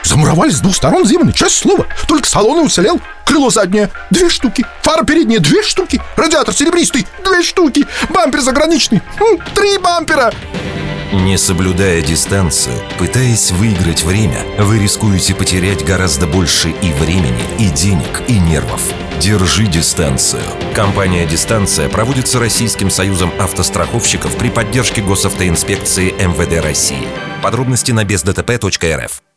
Замуровали с двух сторон земли, честное слово. Только салон и уцелел. Крыло заднее 2 штуки, фара передняя 2 штуки, радиатор серебристый 2 штуки, бампер заграничный 3 бампера. Не соблюдая дистанцию, пытаясь выиграть время, вы рискуете потерять гораздо больше и времени, и денег, и нервов. Держи дистанцию. Компания «Дистанция» проводится Российским союзом автостраховщиков при поддержке госавтоинспекции МВД России. Подробности на бездтп.рф.